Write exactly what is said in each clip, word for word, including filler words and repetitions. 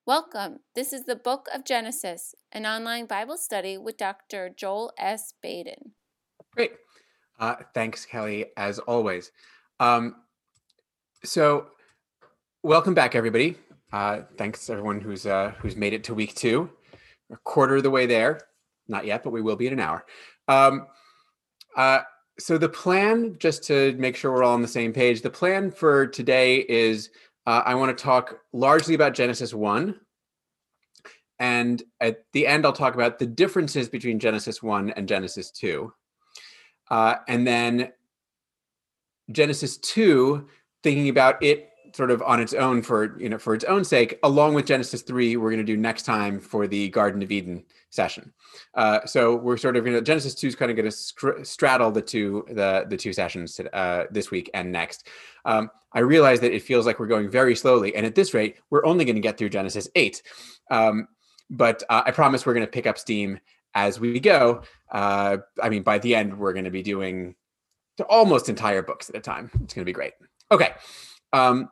Welcome. This is the Book of Genesis, an online Bible study with Doctor Joel S. Baden. Great. Uh, thanks, Kelly, as always. Um, so, welcome back, everybody. Uh, thanks, everyone who's uh, who's made it to week two. We're a quarter of the way there. Not yet, but we will be in an hour. Um, uh, so the plan, just to make sure we're all on the same page, the plan for today is uh, I want to talk largely about Genesis one. And at the end, I'll talk about the differences between Genesis one and Genesis two. Uh, and then Genesis two, thinking about it sort of on its own for, you know, for its own sake, along with Genesis three, we're going to do next time for the Garden of Eden session. Uh, so we're sort of going to, Genesis two is kind of going to str- straddle the two, the, the two sessions uh, this week and next. Um, I realize that it feels like we're going very slowly. And at this rate, we're only going to get through Genesis eight. Um, but uh, I promise we're going to pick up steam as we go. Uh, I mean, by the end, we're going to be doing to almost entire books at a time. It's going to be great. Okay. Um,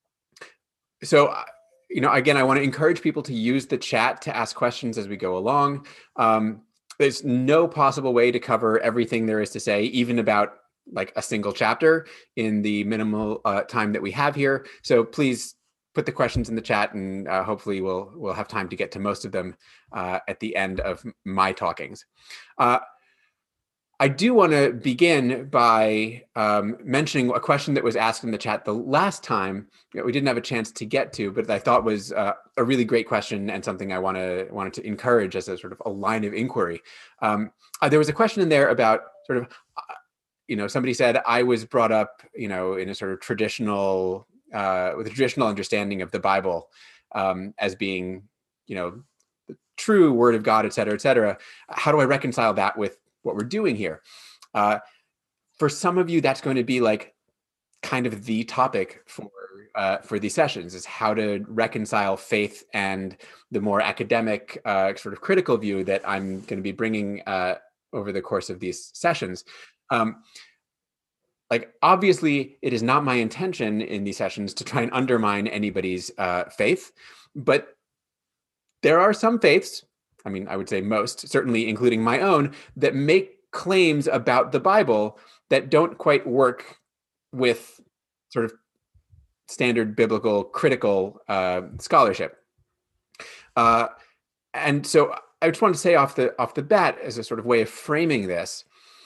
so, you know, again, I want to encourage people to use the chat to ask questions as we go along. Um, there's no possible way to cover everything there is to say, even about like a single chapter in the minimal uh, time that we have here. So please put the questions in the chat, and uh, hopefully we'll we'll have time to get to most of them uh, at the end of my talkings. Uh, I do want to begin by um, mentioning a question that was asked in the chat the last time that we didn't have a chance to get to, but I thought was uh, a really great question and something I want to wanted to encourage as a sort of a line of inquiry. Um, uh, there was a question in there about sort of, uh, you know, somebody said I was brought up, you know, in a sort of traditional, uh, with a traditional understanding of the Bible um, as being, you know, the true Word of God, et cetera, et cetera. How do I reconcile that with what we're doing here? Uh, for some of you, that's going to be like kind of the topic for uh, for these sessions, is how to reconcile faith and the more academic, uh, sort of critical view that I'm going to be bringing uh, over the course of these sessions. Um, like, obviously, it is not my intention in these sessions to try and undermine anybody's uh, faith, but there are some faiths, I mean, I would say most, certainly including my own, that make claims about the Bible that don't quite work with sort of standard biblical critical uh, scholarship. Uh, and so I just want to say off the off the bat, as a sort of way of framing this,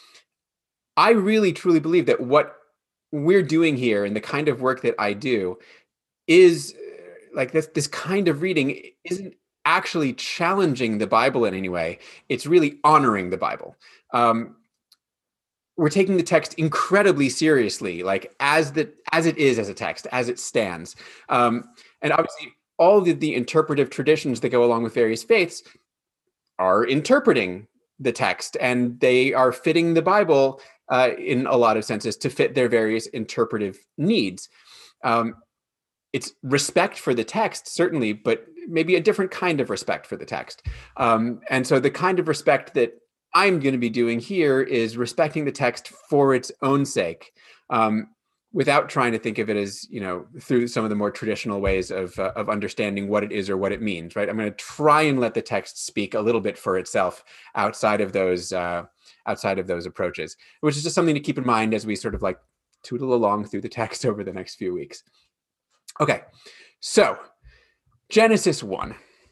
I really truly believe that what we're doing here and the kind of work that I do is like this this kind of reading isn't actually challenging the Bible in any way. It's really honoring the Bible. Um, we're taking the text incredibly seriously, like as the as it is as a text, as it stands. Um, and obviously, all the, the interpretive traditions that go along with various faiths are interpreting the text, and they are fitting the Bible uh, in a lot of senses to fit their various interpretive needs. Um, it's respect for the text, certainly, but maybe a different kind of respect for the text. Um, and so the kind of respect that I'm going to be doing here is respecting the text for its own sake, um, without trying to think of it as, you know, through some of the more traditional ways of, uh, of understanding what it is or what it means, right? I'm going to try and let the text speak a little bit for itself outside of those, uh, outside of those approaches, which is just something to keep in mind as we sort of like tootle along through the text over the next few weeks. Okay, so Genesis one.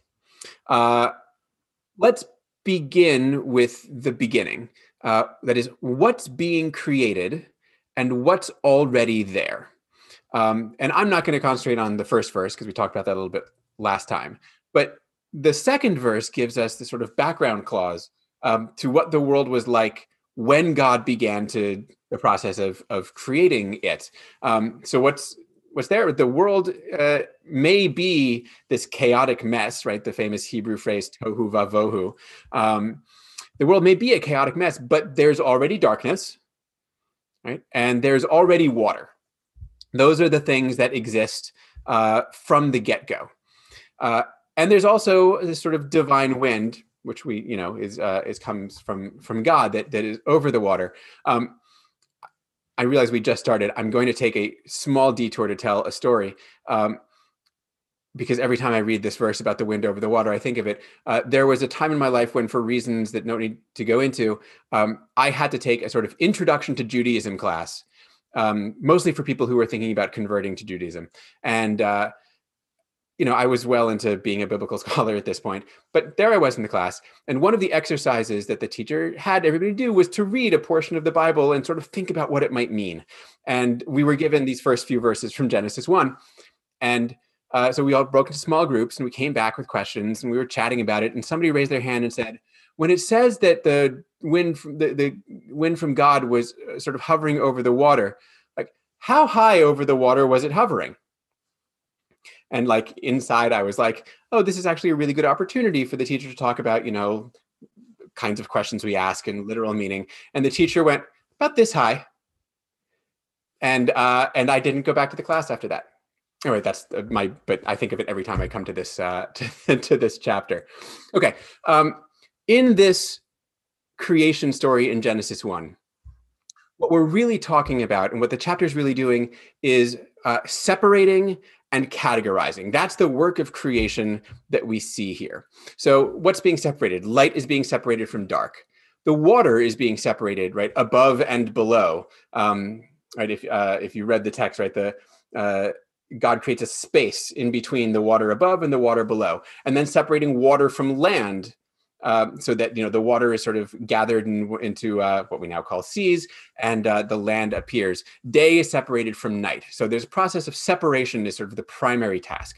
Uh, let's begin with the beginning. Uh, that is, what's being created and what's already there. Um, and I'm not going to concentrate on the first verse because we talked about that a little bit last time. But the second verse gives us the sort of background clause um, to what the world was like when God began to the process of of creating it. Um, so what's what's there? The world uh, may be this chaotic mess, right? The famous Hebrew phrase "tohu vavohu." Um, the world may be a chaotic mess, but there's already darkness, right? And there's already water. Those are the things that exist uh, from the get-go. Uh, and there's also this sort of divine wind, which we, you know, is uh, is comes from from God that that is over the water. Um, I realize we just started. I'm going to take a small detour to tell a story. Um, because every time I read this verse about the wind over the water, I think of it. Uh, there was a time in my life when, for reasons that no need to go into, um, I had to take a sort of introduction to Judaism class, um, mostly for people who were thinking about converting to Judaism. And, uh, you know, I was well into being a biblical scholar at this point, but there I was in the class. And one of the exercises that the teacher had everybody do was to read a portion of the Bible and sort of think about what it might mean. And we were given these first few verses from Genesis one. And uh, so we all broke into small groups and we came back with questions and we were chatting about it. And somebody raised their hand and said, when it says that the wind from, the, the wind from God was sort of hovering over the water, like how high over the water was it hovering? And like inside, I was like, oh, this is actually a really good opportunity for the teacher to talk about, you know, kinds of questions we ask and literal meaning. And the teacher went, about this high. And uh, and I didn't go back to the class after that. Anyway, that's my, but I think of it every time I come to this, uh, to, to this chapter. Okay, um, in this creation story in Genesis one, what we're really talking about and what the chapter is really doing is uh, separating and categorizing. That's the work of creation that we see here. So what's being separated? Light is being separated from dark. The water is being separated, right, above and below. Um, right, if uh, if you read the text, right, the uh, God creates a space in between the water above and the water below, and then separating water from land. Um, so that, you know, the water is sort of gathered in, into uh, what we now call seas, and uh, the land appears. Day is separated from night. So there's a process of separation is sort of the primary task.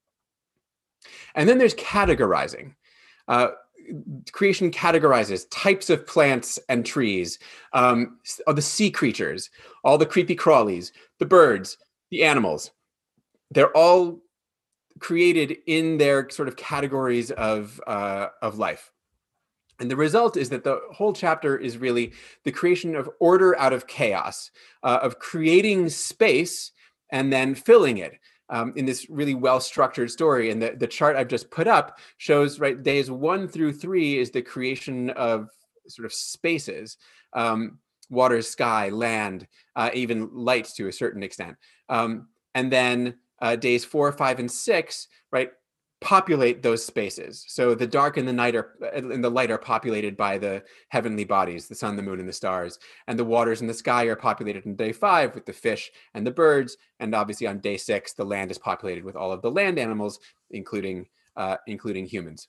And then there's categorizing. Uh, creation categorizes types of plants and trees, um, all the sea creatures, all the creepy crawlies, the birds, the animals. They're all created in their sort of categories of, uh, of life. And the result is that the whole chapter is really the creation of order out of chaos, uh, of creating space and then filling it um, in this really well-structured story. And the, the chart I've just put up shows, right, days one through three is the creation of sort of spaces, um, water, sky, land, uh, even light to a certain extent. Um, and then uh, days four, five, and six, right, populate those spaces. So the dark and the night are, and the light are populated by the heavenly bodies, the sun, the moon, and the stars. And the waters in the sky are populated in day five with the fish and the birds. And obviously on day six, the land is populated with all of the land animals, including, uh, including humans.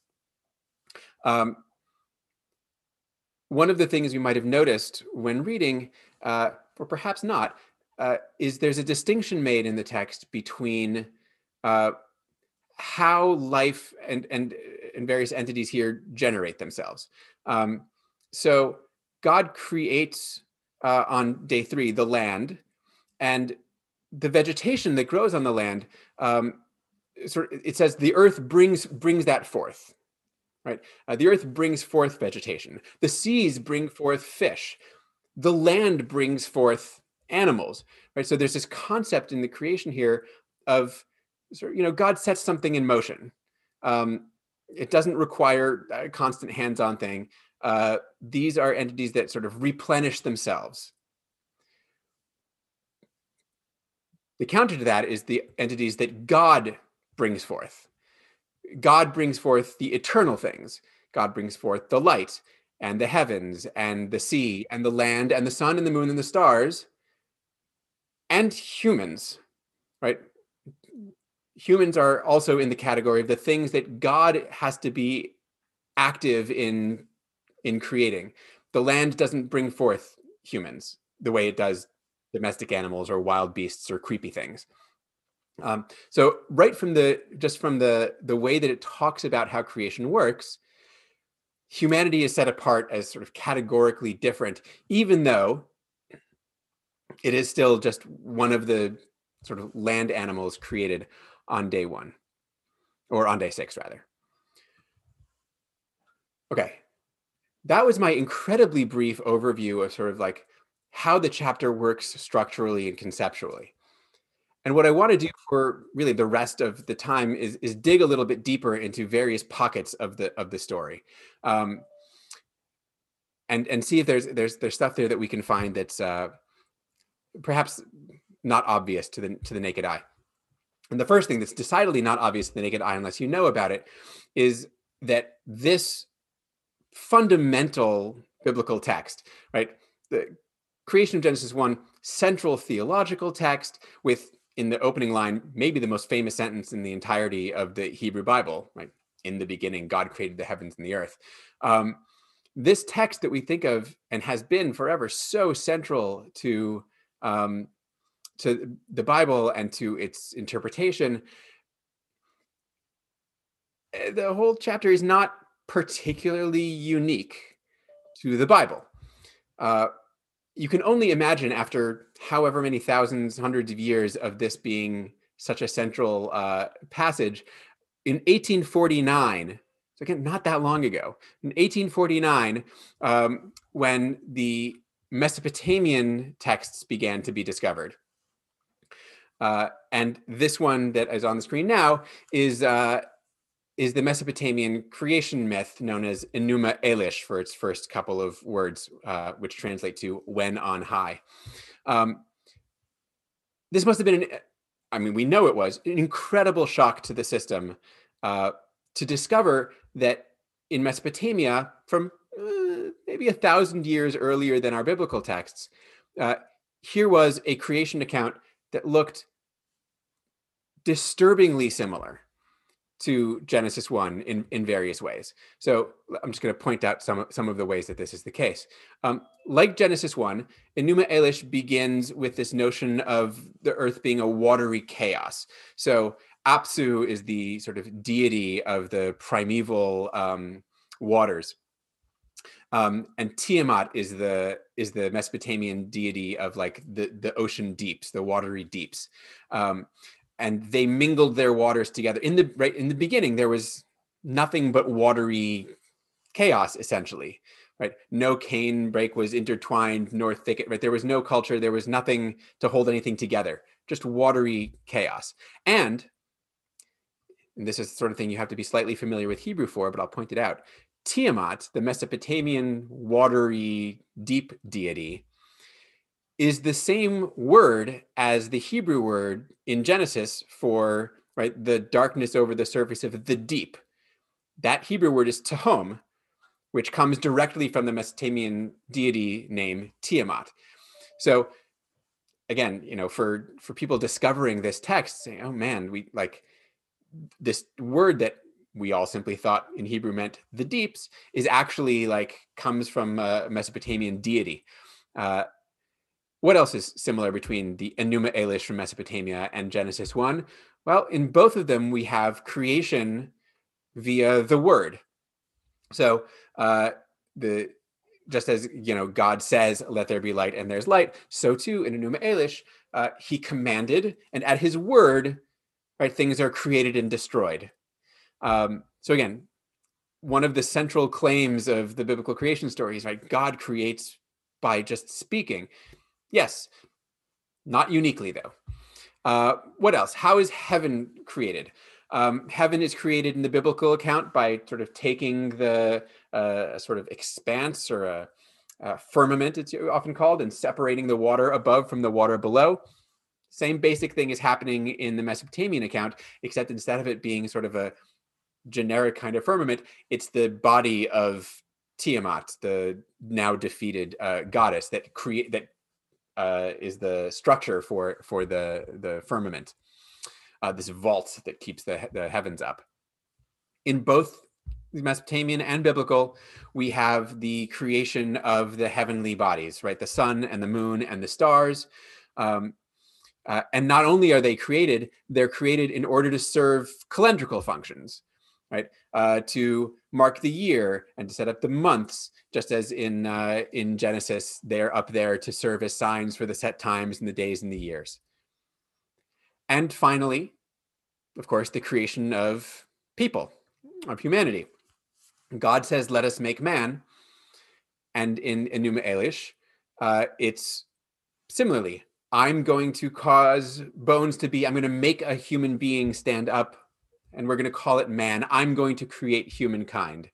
Um, one of the things you might have noticed when reading, uh, or perhaps not, uh, is there's a distinction made in the text between uh, how life and, and, and various entities here generate themselves. Um, so God creates uh, on day three the land, and the vegetation that grows on the land, um, sort of, it says the earth brings brings that forth, right? Uh, the earth brings forth vegetation. The seas bring forth fish. The land brings forth animals, right? So there's this concept in the creation here of, you know, God sets something in motion. Um, it doesn't require a constant hands-on thing. Uh, these are entities that sort of replenish themselves. The counter to that is the entities that God brings forth. God brings forth the eternal things. God brings forth the light and the heavens and the sea and the land and the sun and the moon and the stars and humans, right? Humans are also in the category of the things that God has to be active in, in creating. The land doesn't bring forth humans the way it does domestic animals or wild beasts or creepy things. Um, so right from the, just from the, the way that it talks about how creation works, humanity is set apart as sort of categorically different, even though it is still just one of the sort of land animals created on day one, or on day six rather. Okay, that was my incredibly brief overview of sort of like how the chapter works structurally and conceptually. And what I want to do for really the rest of the time is, is dig a little bit deeper into various pockets of the of the story, um, and and see if there's there's there's stuff there that we can find that's uh, perhaps not obvious to the to the naked eye. And the first thing that's decidedly not obvious to the naked eye unless you know about it is that this fundamental biblical text, right? The creation of Genesis one, central theological text with, in the opening line, maybe the most famous sentence in the entirety of the Hebrew Bible, right? In the beginning, God created the heavens and the earth. Um, this text that we think of and has been forever so central to um, to the Bible and to its interpretation, the whole chapter is not particularly unique to the Bible. Uh, you can only imagine, after however many thousands, hundreds of years of this being such a central uh, passage, in eighteen forty-nine, so again, not that long ago, in eighteen forty-nine, um, when the Mesopotamian texts began to be discovered. Uh, and this one that is on the screen now is uh, is the Mesopotamian creation myth known as Enuma Elish for its first couple of words, uh, which translate to "when on high." Um, this must have been, an, I mean, we know it was an incredible shock to the system uh, to discover that in Mesopotamia, from uh, maybe a thousand years earlier than our biblical texts, uh, here was a creation account that looked disturbingly similar to Genesis one in, in various ways. So I'm just going to point out some, some of the ways that this is the case. Um, like Genesis one, Enuma Elish begins with this notion of the earth being a watery chaos. So Apsu is the sort of deity of the primeval um, waters. Um, and Tiamat is the is the Mesopotamian deity of like the, the ocean deeps, the watery deeps. Um, and they mingled their waters together. In the right in the beginning, there was nothing but watery chaos, essentially, right? No cane brake was intertwined, nor thicket, right? There was no culture, there was nothing to hold anything together, just watery chaos. And, and this is the sort of thing you have to be slightly familiar with Hebrew for, but I'll point it out. Tiamat, the Mesopotamian watery deep deity, is the same word as the Hebrew word in Genesis for, right, the darkness over the surface of the deep. That Hebrew word is Tehom, which comes directly from the Mesopotamian deity name Tiamat. So again, you know, for for people discovering this text, saying, oh man, we like this word that we all simply thought in Hebrew meant the deeps is actually like comes from a Mesopotamian deity. Uh, what else is similar between the Enuma Elish from Mesopotamia and Genesis one? Well, in both of them, we have creation via the word. So uh, the just as, you know, God says, let there be light, and there's light, so too in Enuma Elish, uh, he commanded, and at his word, right, things are created and destroyed. Um, so again, one of the central claims of the biblical creation stories, right? God creates by just speaking. Yes, not uniquely though. Uh, what else? How is heaven created? Um, heaven is created in the biblical account by sort of taking the uh, sort of expanse or a, a firmament, it's often called, and separating the water above from the water below. Same basic thing is happening in the Mesopotamian account, except instead of it being sort of a generic kind of firmament, it's the body of Tiamat, the now defeated uh, goddess that create that uh, is the structure for for the the firmament, uh, this vault that keeps the the heavens up. In both Mesopotamian and biblical, we have the creation of the heavenly bodies, right? The sun and the moon and the stars. Um, uh, and not only are they created, they're created in order to serve calendrical functions, right? Uh, to mark the year and to set up the months, just as in uh, in Genesis, they're up there to serve as signs for the set times and the days and the years. And finally, of course, the creation of people, of humanity. God says, let us make man. And in Enuma Elish, uh, it's similarly, I'm going to cause bones to be, I'm going to make a human being stand up, and we're going to call it man. I'm going to create humankind.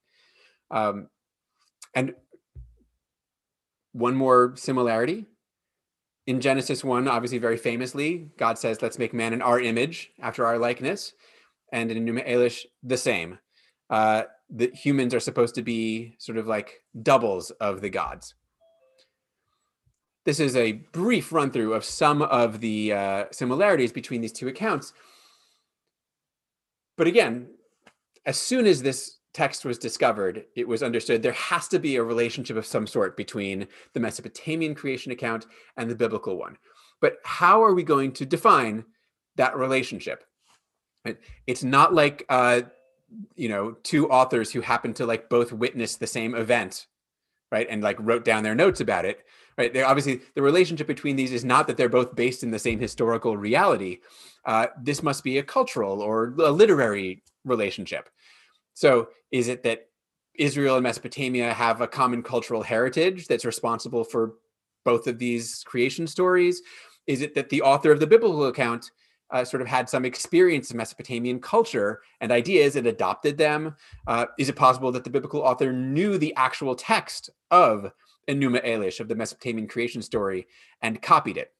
Um, and one more similarity, In Genesis one, obviously very famously, God says, let's make man in our image, after our likeness. And in Enuma Elish, the same. Uh, the humans are supposed to be sort of like doubles of the gods. This is a brief run through of some of the uh, similarities between these two accounts. But again, as soon as this text was discovered, it was understood there has to be a relationship of some sort between the Mesopotamian creation account and the biblical one. But how are we going to define that relationship? It's not like uh, you know, two authors who happen to like both witness the same event, right, and like wrote down their notes about it, right? They obviously, the relationship between these is not that they're both based in the same historical reality. Uh, this must be a cultural or a literary relationship. So is it that Israel and Mesopotamia have a common cultural heritage that's responsible for both of these creation stories? Is it that the author of the biblical account uh, sort of had some experience in Mesopotamian culture and ideas and adopted them? Uh, is it possible that the biblical author knew the actual text of Enuma Elish, of the Mesopotamian creation story, and copied it?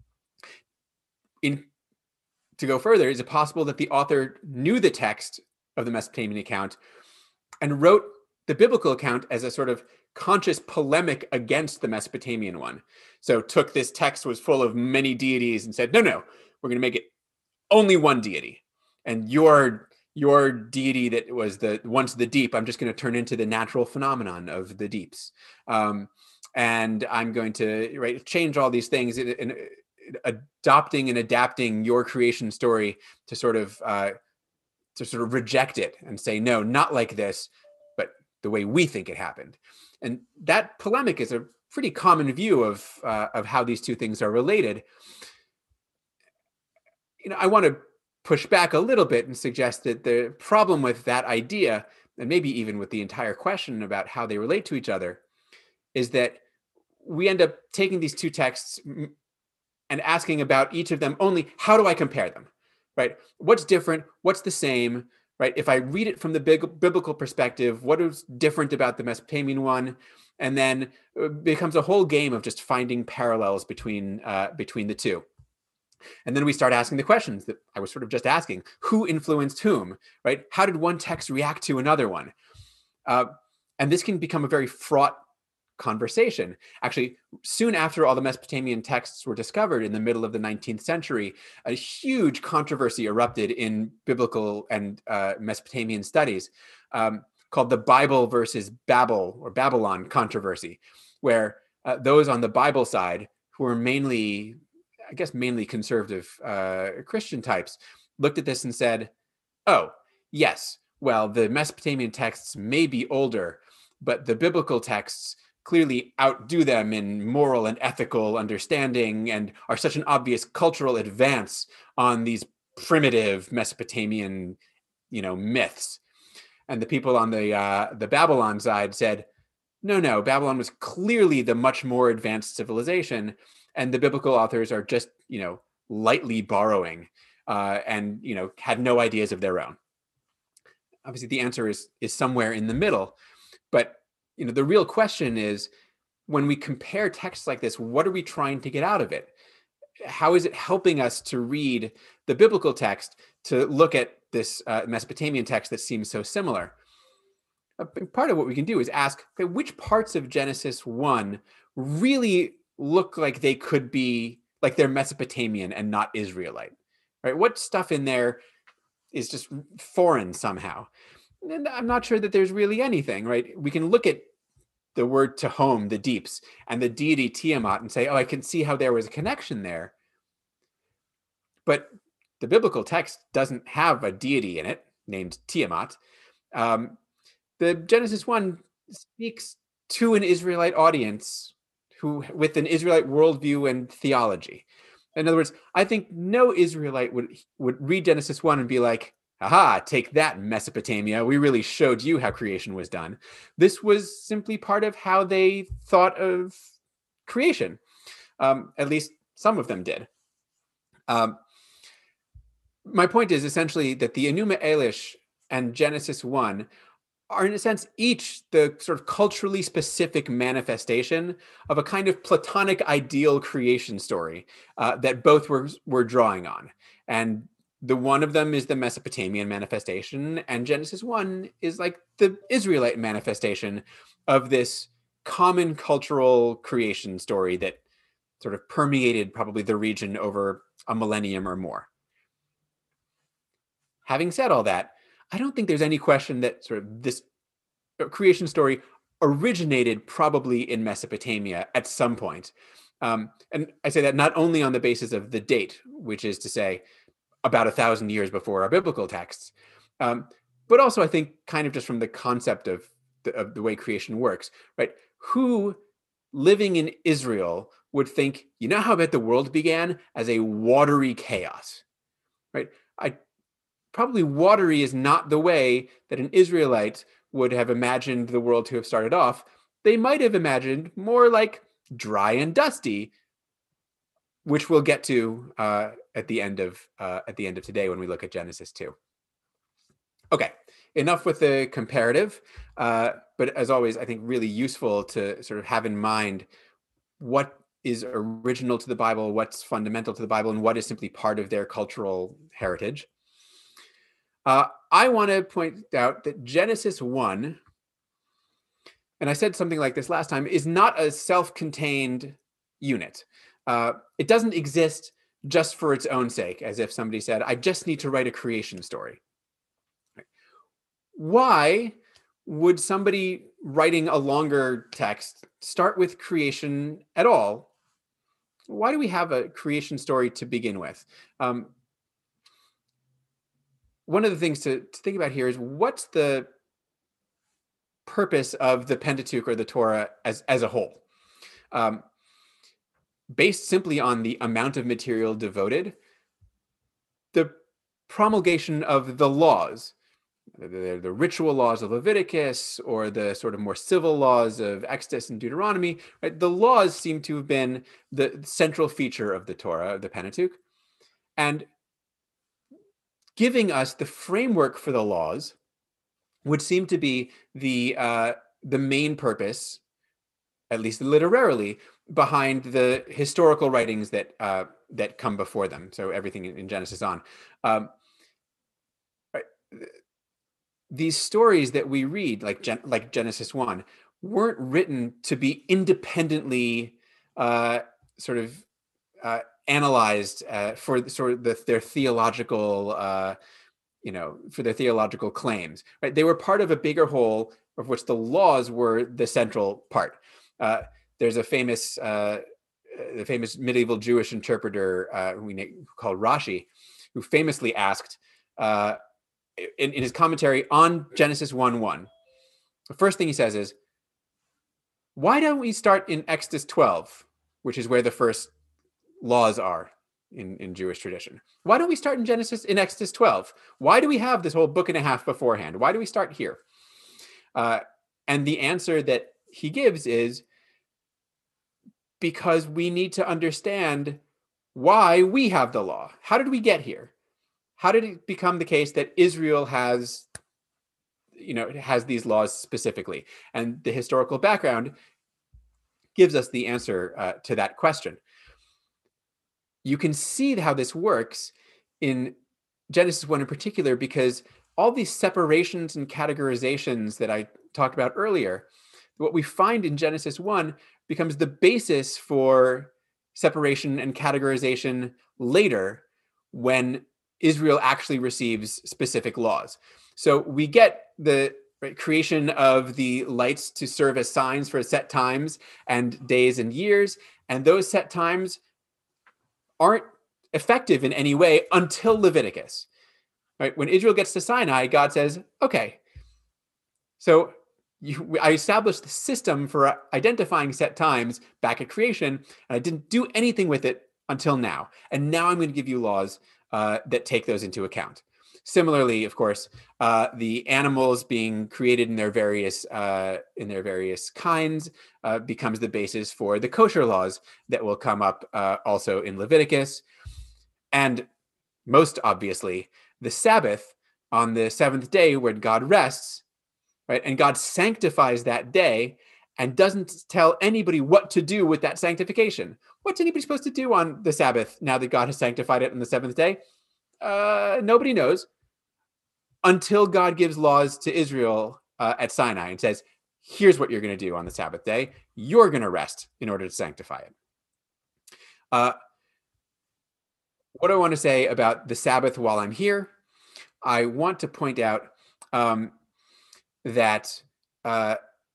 In, to go further, is it possible that the author knew the text of the Mesopotamian account and wrote the biblical account as a sort of conscious polemic against the Mesopotamian one? So took this text was full of many deities and said, no, no, we're going to make it only one deity. And your your deity that was the once the deep, I'm just going to turn into the natural phenomenon of the deeps. Um, and I'm going to right, change all these things and, and adopting and adapting your creation story to sort of uh, to sort of reject it and say, no, not like this, but the way we think it happened. And that polemic is a pretty common view of uh, of how these two things are related. You know, I want to push back a little bit and suggest that the problem with that idea, and maybe even with the entire question about how they relate to each other, is that we end up taking these two texts and asking about each of them only, how do I compare them, right? What's different? What's the same, right? If I read it from the big biblical perspective, what is different about the Mesopotamian one? And then it becomes a whole game of just finding parallels between uh, between the two. And then we start asking the questions that I was sort of just asking. Who influenced whom, right? How did one text react to another one? Uh, and this can become a very fraught conversation. Actually, soon after all the Mesopotamian texts were discovered in the middle of the nineteenth century, a huge controversy erupted in biblical and uh, Mesopotamian studies um, called the Bible versus Babel or Babylon controversy, where uh, those on the Bible side, who were mainly I guess mainly conservative uh, Christian types, looked at this and said, oh, yes, well, the Mesopotamian texts may be older, but the biblical texts clearly outdo them in moral and ethical understanding and are such an obvious cultural advance on these primitive Mesopotamian, you know, myths. And the people on the uh, the Babylon side said, no, no, Babylon was clearly the much more advanced civilization. And the biblical authors are just, you know, lightly borrowing uh, and, you know, had no ideas of their own. Obviously, the answer is is somewhere in the middle. But, you know, the real question is, when we compare texts like this, what are we trying to get out of it? How is it helping us to read the biblical text, to look at this uh, Mesopotamian text that seems so similar? Part of what we can do is ask, okay, which parts of Genesis one really look like they could be like they're Mesopotamian and not Israelite, right? What stuff in there is just foreign somehow? And I'm not sure that there's really anything, right? We can look at the word Tehom, the deeps, and the deity Tiamat and say, oh, I can see how there was a connection there. But the biblical text doesn't have a deity in it named Tiamat. Um, the Genesis one speaks to an Israelite audience who, with an Israelite worldview and theology. In other words, I think no Israelite would would read Genesis one and be like, aha, take that, Mesopotamia. We really showed you how creation was done. This was simply part of how they thought of creation. Um, at least some of them did. Um, my point is essentially that the Enuma Elish and Genesis one are in a sense each the sort of culturally specific manifestation of a kind of Platonic ideal creation story uh, that both were, were drawing on. And the one of them is the Mesopotamian manifestation, and Genesis one is like the Israelite manifestation of this common cultural creation story that sort of permeated probably the region over a millennium or more. Having said all that, I don't think there's any question that sort of this creation story originated probably in Mesopotamia at some point. Um, and I say that not only on the basis of the date, which is to say about a thousand years before our biblical texts, um, but also I think kind of just from the concept of the, of the way creation works, right? Who living in Israel would think, you know how about the world began as a watery chaos, right? I probably watery is not the way that an Israelite would have imagined the world to have started off. They might have imagined more like dry and dusty, which we'll get to uh, at the end of uh, at the end of today when we look at Genesis two. Okay, enough with the comparative, uh, but as always, I think really useful to sort of have in mind what is original to the Bible, what's fundamental to the Bible, and what is simply part of their cultural heritage. Uh, I want to point out that Genesis one, and I said something like this last time, is not a self-contained unit. Uh, it doesn't exist just for its own sake, as if somebody said, I just need to write a creation story. Why would somebody writing a longer text start with creation at all? Why do we have a creation story to begin with? Um, one of the things to, to think about here is what's the purpose of the Pentateuch or the Torah as, as a whole? Um, based simply on the amount of material devoted, the promulgation of the laws, the, the ritual laws of Leviticus or the sort of more civil laws of Exodus and Deuteronomy, right? The laws seem to have been the central feature of the Torah, of the Pentateuch. And giving us the framework for the laws would seem to be the uh, the main purpose, at least literarily, behind the historical writings that uh, that come before them. So everything in Genesis on. Um, right. These stories that we read, like Gen- like Genesis one, weren't written to be independently uh, sort of uh, analyzed uh, for sort of the, their theological, uh, you know, for their theological claims. Right? They were part of a bigger whole of which the laws were the central part. Uh, there's a famous, uh, the famous medieval Jewish interpreter uh, who we call Rashi, who famously asked uh, in, in his commentary on Genesis one one, the first thing he says is, why don't we start in Exodus twelve, which is where the first laws are in, in Jewish tradition? Why don't we start in Genesis in Exodus twelve? Why do we have this whole book and a half beforehand? Why do we start here? Uh, and the answer that he gives is because we need to understand why we have the law. How did we get here? How did it become the case that Israel has, you know, has these laws specifically? And the historical background gives us the answer uh, to that question. You can see how this works in Genesis one in particular, because all these separations and categorizations that I talked about earlier, what we find in Genesis one becomes the basis for separation and categorization later when Israel actually receives specific laws. So we get the right, creation of the lights to serve as signs for set times and days and years, and those set times aren't effective in any way until Leviticus. Right? When Israel gets to Sinai, God says, okay, so you, I established the system for identifying set times back at creation, and I didn't do anything with it until now. And now I'm going to give you laws uh, that take those into account. Similarly, of course, uh, the animals being created in their various uh, in their various kinds uh, becomes the basis for the kosher laws that will come up uh, also in Leviticus. And most obviously, the Sabbath on the seventh day when God rests, right? And God sanctifies that day and doesn't tell anybody what to do with that sanctification. What's anybody supposed to do on the Sabbath now that God has sanctified it on the seventh day? Uh, nobody knows until God gives laws to Israel uh, at Sinai and says, here's what you're going to do on the Sabbath day. You're going to rest in order to sanctify it. Uh, what do I want to say about the Sabbath while I'm here? I want to point out um, that uh,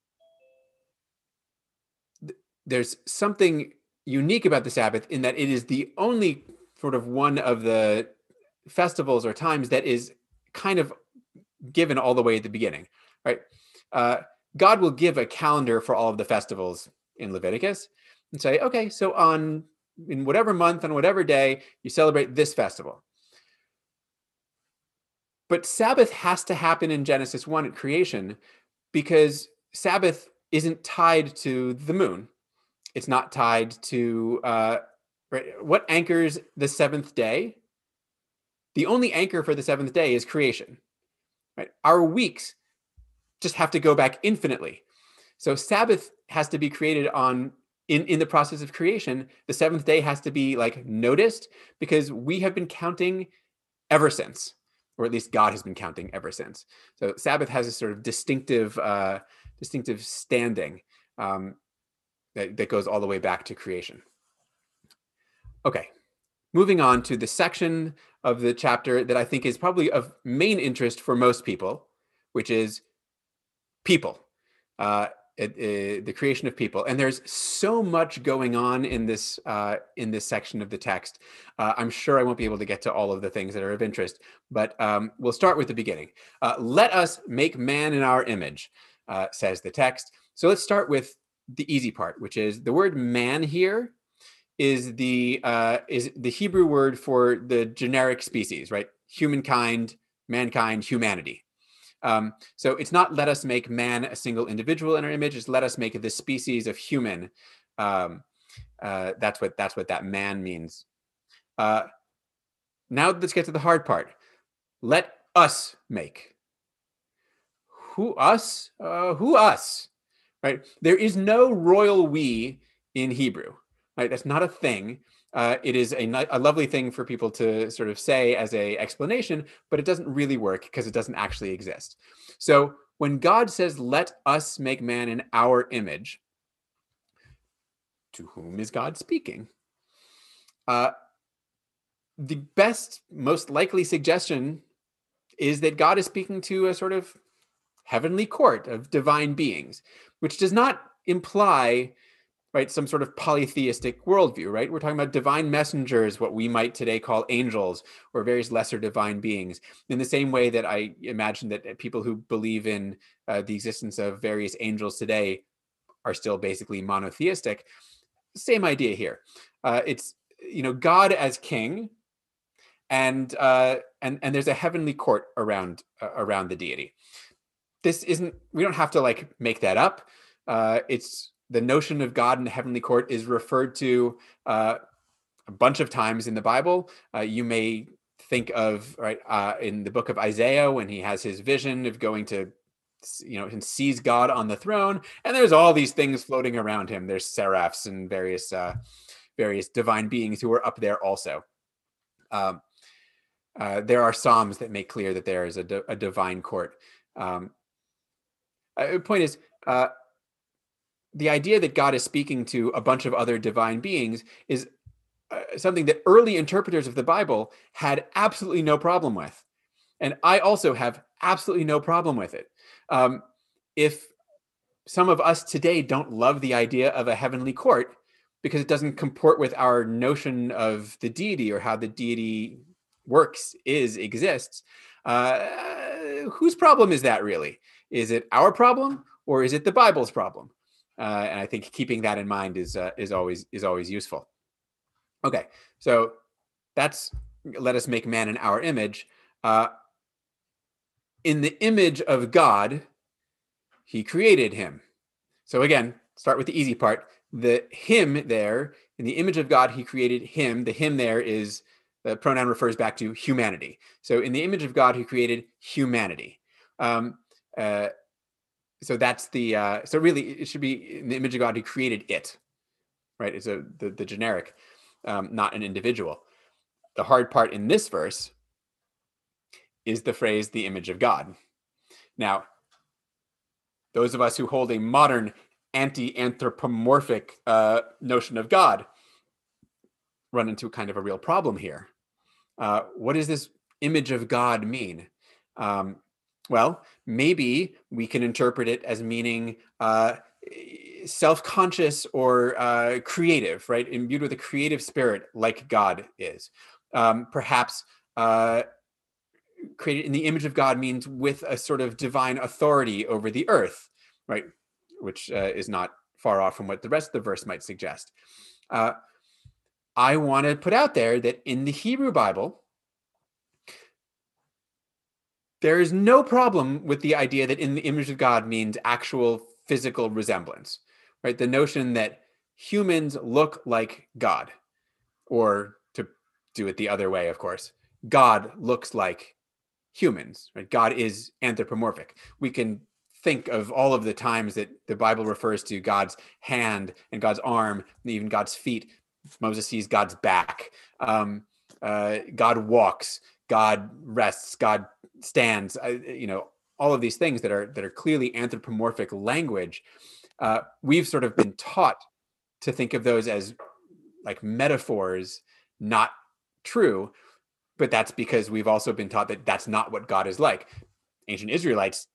th- there's something unique about the Sabbath in that it is the only sort of one of the festivals or times that is kind of given all the way at the beginning, right? Uh, God will give a calendar for all of the festivals in Leviticus and say, okay, so on in whatever month, on whatever day, you celebrate this festival. But Sabbath has to happen in Genesis one at creation because Sabbath isn't tied to the moon. It's not tied to uh, right? What anchors the seventh day? The only anchor for the seventh day is creation. Right? Our weeks just have to go back infinitely. So Sabbath has to be created on in, in the process of creation. The seventh day has to be like noticed because we have been counting ever since, or at least God has been counting ever since. So Sabbath has a sort of distinctive, uh, distinctive standing um, that, that goes all the way back to creation. Okay, moving on to the section of the chapter that I think is probably of main interest for most people, which is people, uh, it, it, the creation of people. And there's so much going on in this uh, in this section of the text. Uh, I'm sure I won't be able to get to all of the things that are of interest, but um, we'll start with the beginning. Uh, Let us make man in our image, uh, says the text. So let's start with the easy part, which is the word man here is the uh, is the Hebrew word for the generic species, right? Humankind, mankind, humanity. Um, so it's not let us make man a single individual in our image. It's let us make this species of human. Um, uh, that's what that's what that man means. Uh, now let's get to the hard part. Let us make. Who us? Uh, who us? Right? There is no royal we in Hebrew. Right? That's not a thing. Uh, it is a, a lovely thing for people to sort of say as a explanation, but it doesn't really work because it doesn't actually exist. So when God says, let us make man in our image, to whom is God speaking? Uh, the best, most likely suggestion is that God is speaking to a sort of heavenly court of divine beings, which does not imply right, some sort of polytheistic worldview, right? We're talking about divine messengers, what we might today call angels, or various lesser divine beings. In the same way that I imagine that people who believe in uh, the existence of various angels today are still basically monotheistic. Same idea here. Uh, it's, you know, God as king, and uh, and and there's a heavenly court around uh, around the deity. This isn't. We don't have to like make that up. Uh, it's the notion of God in the heavenly court is referred to uh, a bunch of times in the Bible. Uh, you may think of right uh, in the book of Isaiah when he has his vision of going to, you know, and sees God on the throne, and there's all these things floating around him. There's seraphs and various uh, various divine beings who are up there also. Um, uh, there are psalms that make clear that there is a, di- a divine court. Um, uh, point is. Uh, The idea that God is speaking to a bunch of other divine beings is uh, something that early interpreters of the Bible had absolutely no problem with. And I also have absolutely no problem with it. Um, if some of us today don't love the idea of a heavenly court because it doesn't comport with our notion of the deity or how the deity works, is, exists, uh, whose problem is that really? Is it our problem or is it the Bible's problem? Uh, and I think keeping that in mind is uh, is always is always useful. Okay, so that's let us make man in our image. Uh, in the image of God, He created him. So again, start with the easy part. The him there, in the image of God, He created him. The him there is the pronoun refers back to humanity. So in the image of God, He created humanity. Um, uh, so that's the uh, so really it should be in the image of God who created it, right? It's a the, the generic, um, not an individual. The hard part in this verse is the phrase "the image of God." Now, those of us who hold a modern anti-anthropomorphic uh, notion of God run into kind of a real problem here. Uh, what does this image of God mean? Um, well, maybe we can interpret it as meaning uh, self-conscious or uh, creative, right? Imbued with a creative spirit like God is. Um, perhaps uh, created in the image of God means with a sort of divine authority over the earth, right? Which uh, is not far off from what the rest of the verse might suggest. Uh, I want to put out there that in the Hebrew Bible, there is no problem with the idea that in the image of God means actual physical resemblance, right? The notion that humans look like God, or to do it the other way, of course, God looks like humans, right? God is anthropomorphic. We can think of all of the times that the Bible refers to God's hand and God's arm and even God's feet. Moses sees God's back. Um, uh, God walks. God rests. God stands. Uh, you know, all of these things that are that are clearly anthropomorphic language. Uh, we've sort of been taught to think of those as like metaphors, not true. But that's because we've also been taught that that's not what God is like. Ancient Israelites,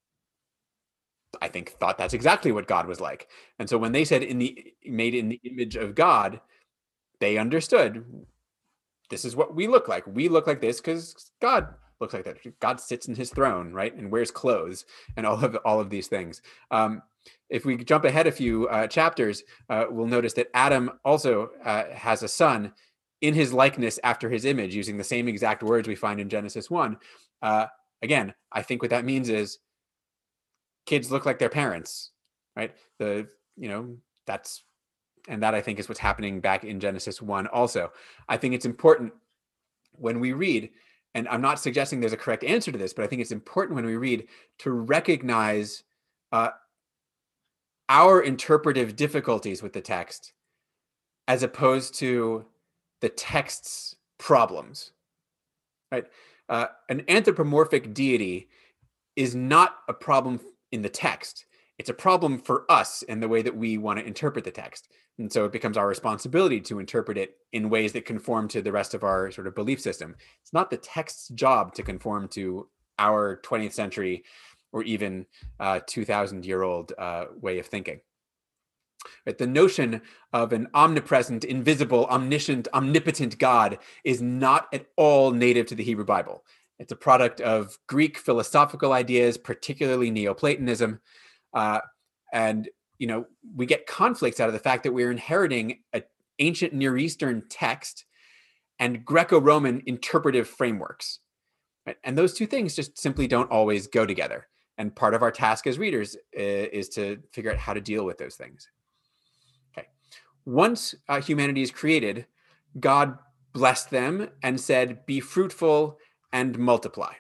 I think, thought that's exactly what God was like. And so when they said in the made in the image of God, they understood this is what we look like. We look like this because God looks like that. God sits in his throne, right? And wears clothes and all of all of these things. Um, if we jump ahead a few uh, chapters, uh, we'll notice that Adam also uh, has a son in his likeness after his image, using the same exact words we find in Genesis one. Uh, again, I think what that means is kids look like their parents, right? The, you know, that's, and that I think is what's happening back in Genesis one also. I think it's important when we read, and I'm not suggesting there's a correct answer to this, but I think it's important when we read to recognize uh, our interpretive difficulties with the text as opposed to the text's problems, right? Uh, an anthropomorphic deity is not a problem in the text. It's a problem for us in the way that we want to interpret the text. And so it becomes our responsibility to interpret it in ways that conform to the rest of our sort of belief system. It's not the text's job to conform to our twentieth century or even uh, two thousand year old uh, way of thinking. Right? The notion of an omnipresent, invisible, omniscient, omnipotent God is not at all native to the Hebrew Bible. It's a product of Greek philosophical ideas, particularly Neoplatonism. Uh, and, you know, we get conflicts out of the fact that we're inheriting an ancient Near Eastern text and Greco-Roman interpretive frameworks. Right? And those two things just simply don't always go together. And part of our task as readers uh, is to figure out how to deal with those things. Okay. Once uh, humanity is created, God blessed them and said, "Be fruitful and multiply."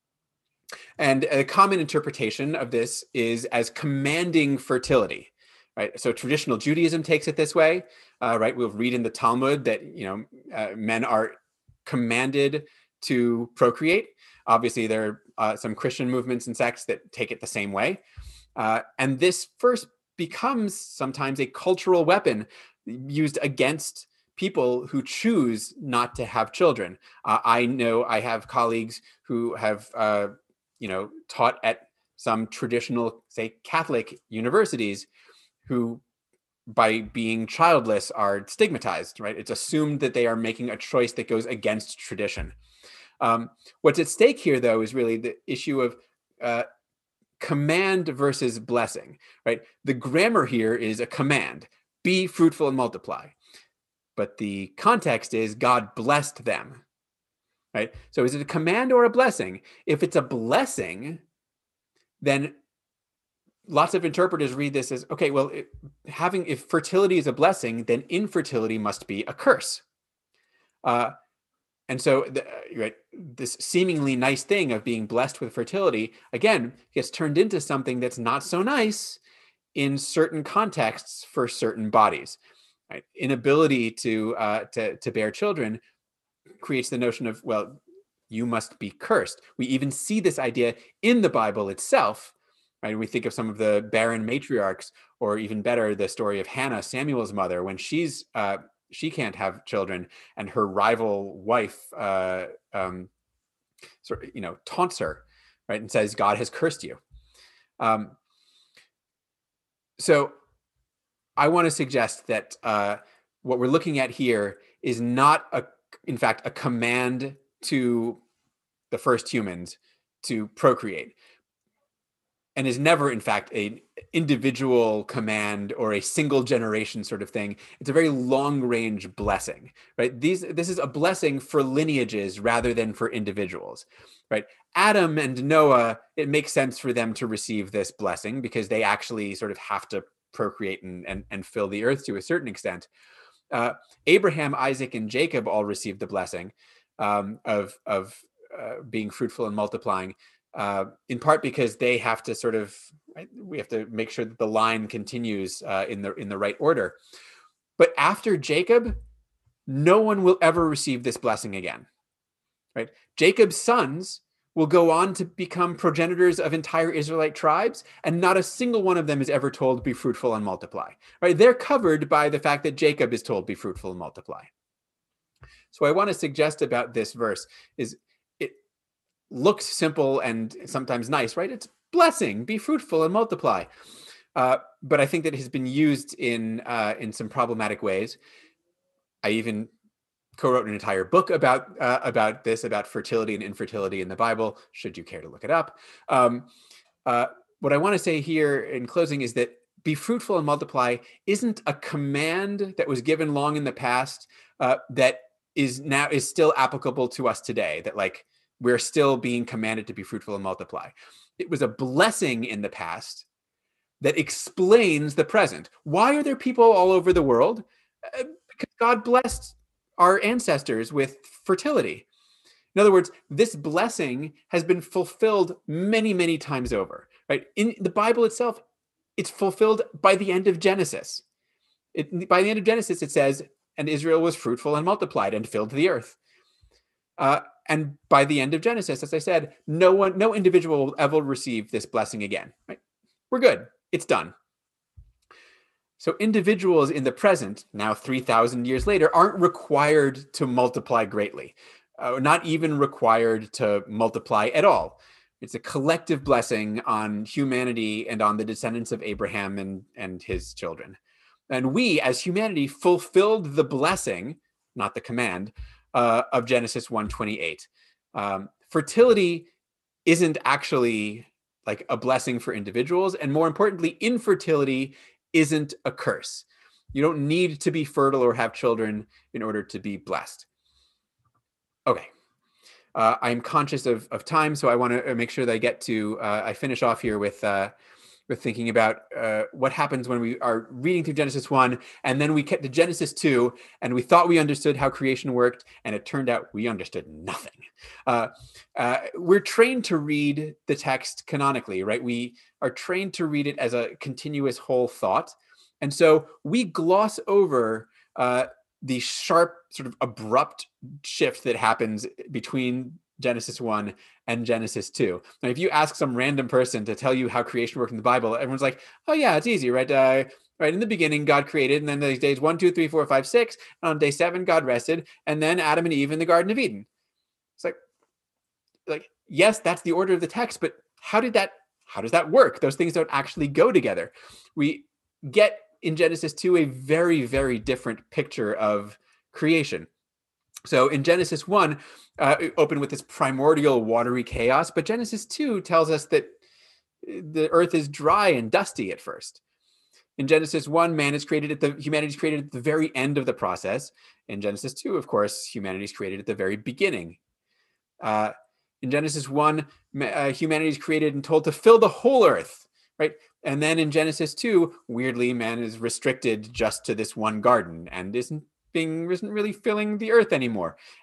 And a common interpretation of this is as commanding fertility, right? So traditional Judaism takes it this way, uh, right? We'll read in the Talmud that, you know, uh, men are commanded to procreate. Obviously, there are uh, some Christian movements and sects that take it the same way. Uh, and this first becomes sometimes a cultural weapon used against people who choose not to have children. Uh, I know I have colleagues who have, uh, you know, taught at some traditional, say, Catholic universities who, by being childless, are stigmatized, right? It's assumed that they are making a choice that goes against tradition. Um, what's at stake here, though, is really the issue of uh, command versus blessing, right? The grammar here is a command: be fruitful and multiply. But the context is God blessed them, right? So is it a command or a blessing? If it's a blessing, then lots of interpreters read this as, okay, well, it, having if fertility is a blessing, then infertility must be a curse. Uh, and so the, right, this seemingly nice thing of being blessed with fertility, again, gets turned into something that's not so nice in certain contexts for certain bodies. Right? Inability to, uh, to, to bear children creates the notion of, well, you must be cursed. We even see this idea in the Bible itself. Right? We think of some of the barren matriarchs, or even better, the story of Hannah, Samuel's mother, when she's uh, she can't have children, and her rival wife, uh, um, sort of, you know, taunts her, right, and says, "God has cursed you." Um, so, I want to suggest that uh, what we're looking at here is not a, in fact, a command to the first humans to procreate, and is never, in fact, an individual command or a single generation sort of thing. It's a very long-range blessing, right? These, this is a blessing for lineages rather than for individuals, right? Adam and Noah, it makes sense for them to receive this blessing because they actually sort of have to procreate and, and, and fill the earth to a certain extent. Uh, Abraham, Isaac, and Jacob all received the blessing um, of, of uh, being fruitful and multiplying. Uh, in part because they have to sort of, right, we have to make sure that the line continues uh, in the in the right order. But after Jacob, no one will ever receive this blessing again. Right? Jacob's sons will go on to become progenitors of entire Israelite tribes, and not a single one of them is ever told, "Be fruitful and multiply." Right? They're covered by the fact that Jacob is told, "Be fruitful and multiply." So, what I want to suggest about this verse is, looks simple and sometimes nice, right? It's blessing, be fruitful and multiply. Uh, but I think that it has been used in uh, in some problematic ways. I even co-wrote an entire book about uh, about this, about fertility and infertility in the Bible, should you care to look it up. Um, uh, what I want to say here in closing is that be fruitful and multiply isn't a command that was given long in the past uh, that is now is still applicable to us today, that like we're still being commanded to be fruitful and multiply. It was a blessing in the past that explains the present. Why are there people all over the world? Uh, because God blessed our ancestors with fertility. In other words, this blessing has been fulfilled many, many times over. Right? In the Bible itself, it's fulfilled by the end of Genesis. It, by the end of Genesis, it says, "And Israel was fruitful and multiplied and filled the earth." Uh, and by the end of Genesis, as I said, no one, no individual will ever receive this blessing again. Right? We're good. It's done. So individuals in the present, now three thousand years later, aren't required to multiply greatly, uh, not even required to multiply at all. It's a collective blessing on humanity and on the descendants of Abraham and, and his children. And we, as humanity, fulfilled the blessing, not the command, uh, of Genesis one twenty-eight. Um, fertility isn't actually like a blessing for individuals, and more importantly, infertility isn't a curse. You don't need to be fertile or have children in order to be blessed. Okay. Uh, I'm conscious of, of time, so I want to make sure that I get to, uh, I finish off here with uh, with thinking about uh, what happens when we are reading through Genesis one, and then we get to Genesis two, and we thought we understood how creation worked, and it turned out we understood nothing. Uh, uh, we're trained to read the text canonically, right? We are trained to read it as a continuous whole thought, and so we gloss over uh, the sharp, sort of abrupt shift that happens between Genesis one and Genesis two. Now, if you ask some random person to tell you how creation worked in the Bible, everyone's like, "Oh yeah, it's easy, right? Uh, right in the beginning, God created, and then there's days one, two, three, four, five, six. And on day seven, God rested, and then Adam and Eve in the Garden of Eden." It's like, like yes, that's the order of the text, but how did that? How does that work? Those things don't actually go together. We get in Genesis two a very, very different picture of creation. So in Genesis one, uh, it opened with this primordial watery chaos, but Genesis two tells us that the earth is dry and dusty at first. In Genesis one, man is created at the humanity is created at the very end of the process. In Genesis two, of course, humanity is created at the very beginning. Uh, in Genesis one, uh, humanity is created and told to fill the whole earth, right? And then in Genesis two, weirdly, man is restricted just to this one garden and isn't being isn't really filling the earth anymore.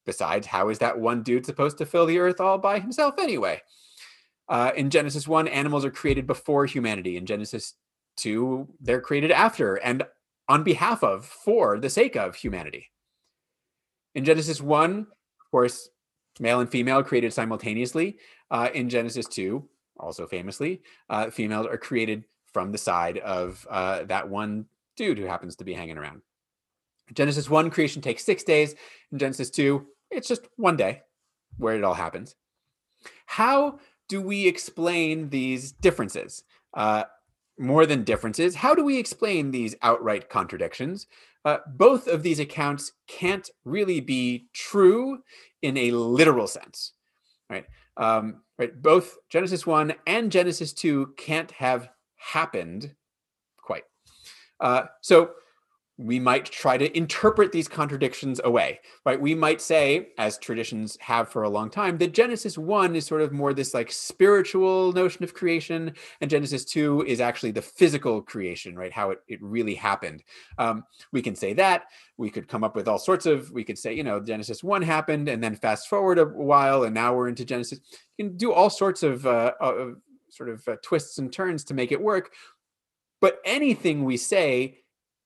Besides, how is that one dude supposed to fill the earth all by himself anyway? Uh, in Genesis one, animals are created before humanity. In Genesis two, they're created after and on behalf of, for the sake of humanity. In Genesis one, of course, male and female created simultaneously. Uh, in Genesis two, also famously, uh, females are created from the side of uh, that one dude who happens to be hanging around. Genesis one, creation takes six days. In Genesis two, it's just one day where it all happens. How do we explain these differences? Uh, more than differences, how do we explain these outright contradictions? Uh, both of these accounts can't really be true in a literal sense, right? Um, right. Both Genesis one and Genesis two can't have happened quite. Uh, so we might try to interpret these contradictions away, right? We might say, as traditions have for a long time, that Genesis one is sort of more this like spiritual notion of creation, and Genesis two is actually the physical creation, right? How it, it really happened. Um, we can say that. We could come up with all sorts of, we could say, you know, Genesis one happened, and then fast forward a while, and now we're into Genesis. You can do all sorts of, uh, of sort of uh, twists and turns to make it work. But anything we say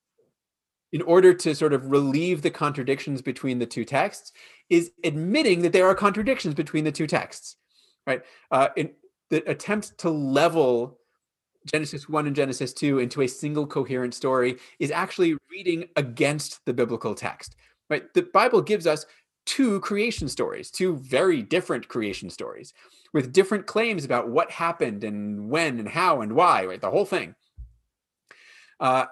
in order to sort of relieve the contradictions between the two texts is admitting that there are contradictions between the two texts, right? Uh, in the attempt to level Genesis one and Genesis two into a single coherent story is actually reading against the biblical text, right? The Bible gives us two creation stories, two very different creation stories with different claims about what happened and when and how and why, right? The whole thing. Uh,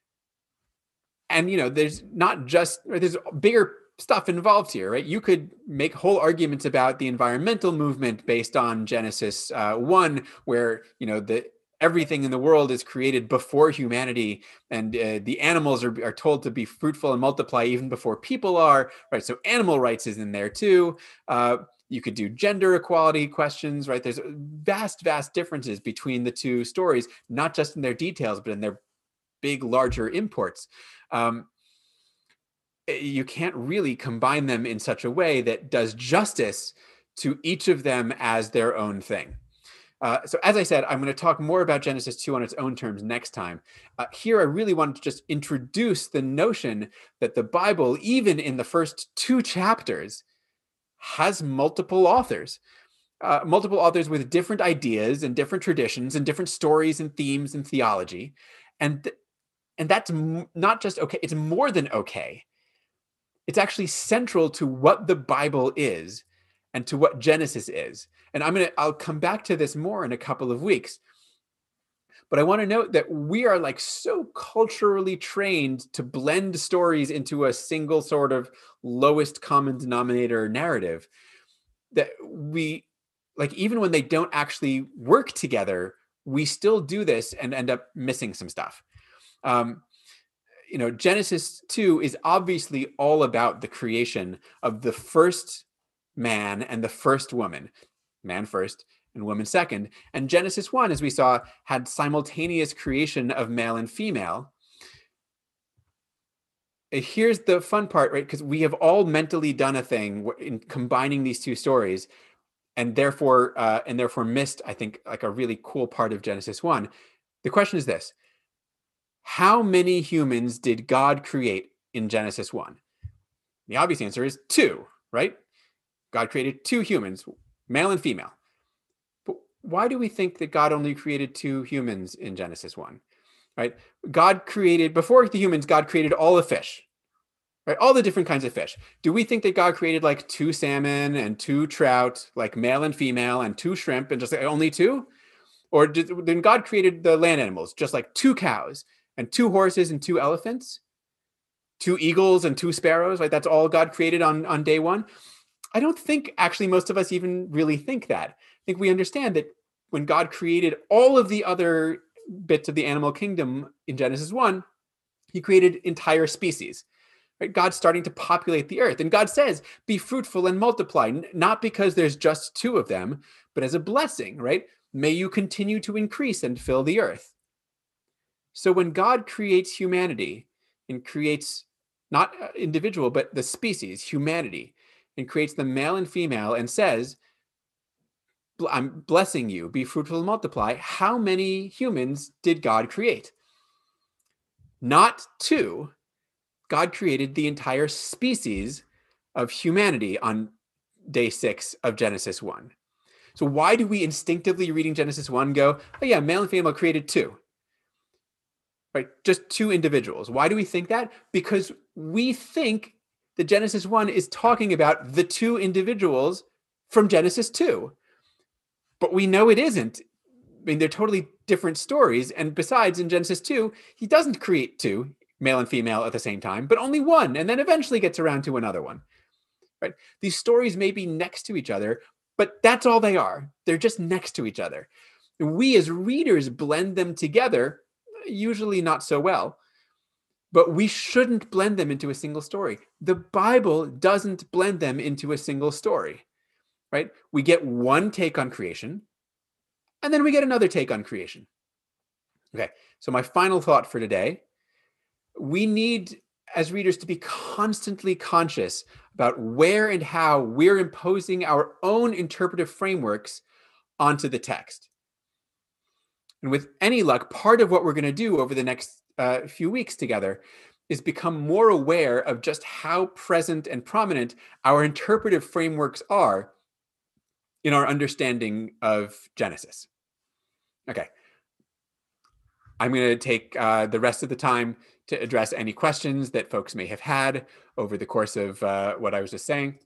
And, you know, there's not just, there's bigger stuff involved here, right? You could make whole arguments about the environmental movement based on Genesis uh, one, where, you know, the everything in the world is created before humanity, and uh, the animals are, are told to be fruitful and multiply even before people are, right? So animal rights is in there too. Uh, you could do gender equality questions, right? There's vast, vast differences between the two stories, not just in their details, but in their big, larger imports. Um, you can't really combine them in such a way that does justice to each of them as their own thing. Uh, so as I said, I'm going to talk more about Genesis two on its own terms next time. Uh, here, I really wanted to just introduce the notion that the Bible, even in the first two chapters, has multiple authors. Uh, multiple authors with different ideas and different traditions and different stories and themes and theology. And th- And that's m- not just okay, it's more than okay. It's actually central to what the Bible is and to what Genesis is. And I'm going to, I'll come back to this more in a couple of weeks. But I want to note that we are like so culturally trained to blend stories into a single sort of lowest common denominator narrative that we, like, even when they don't actually work together, we still do this and end up missing some stuff. Um, you know, Genesis two is obviously all about the creation of the first man and the first woman, man first and woman second. And Genesis one, as we saw, had simultaneous creation of male and female. Here's the fun part, right? Because we have all mentally done a thing in combining these two stories, and therefore, uh, and therefore missed, I think, like a really cool part of Genesis one. The question is this: how many humans did God create in Genesis one? The obvious answer is two, right? God created two humans, male and female. But why do we think that God only created two humans in Genesis one? Right? God created, before the humans, God created all the fish, right? All the different kinds of fish. Do we think that God created like two salmon and two trout, like male and female, and two shrimp, and just like only two? Or did, then God created the land animals, just like two cows and two horses and two elephants, two eagles and two sparrows? Like that's all God created on, on day one? I don't think actually most of us even really think that. I think we understand that when God created all of the other bits of the animal kingdom in Genesis one, he created entire species. Right? God's starting to populate the earth. And God says, be fruitful and multiply, not because there's just two of them, but as a blessing, right? May you continue to increase and fill the earth. So when God creates humanity and creates not individual, but the species, humanity, and creates them male and female and says, I'm blessing you, be fruitful and multiply, how many humans did God create? Not two. God created the entire species of humanity on day six of Genesis one. So why do we instinctively, reading Genesis one, go, oh yeah, male and female created two? Right? Just two individuals. Why do we think that? Because we think that Genesis one is talking about the two individuals from Genesis two. But we know it isn't. I mean, they're totally different stories. And besides, in Genesis two, he doesn't create two, male and female, at the same time, but only one, and then eventually gets around to another one. Right? These stories may be next to each other, but that's all they are. They're just next to each other. We as readers blend them together, usually not so well, but we shouldn't blend them into a single story. The Bible doesn't blend them into a single story, right? We get one take on creation, and then we get another take on creation. Okay, so my final thought for today, we need, as readers, to be constantly conscious about where and how we're imposing our own interpretive frameworks onto the text. And with any luck, part of what we're going to do over the next uh, few weeks together is become more aware of just how present and prominent our interpretive frameworks are in our understanding of Genesis. Okay. I'm going to take uh, the rest of the time to address any questions that folks may have had over the course of uh, what I was just saying.